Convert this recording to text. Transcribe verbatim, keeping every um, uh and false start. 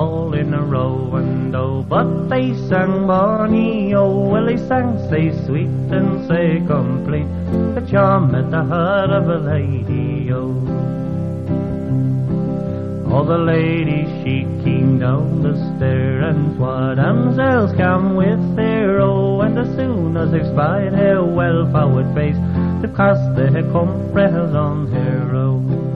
all in a row and oh, but they sang bonny, oh, well they sang say sweet and say complete, the charm at the heart of a lady, oh. Oh, the lady she came down the stair, and what damsels come with her, oh, and as soon as they spied her well forward face, they cast their compresses on her, oh.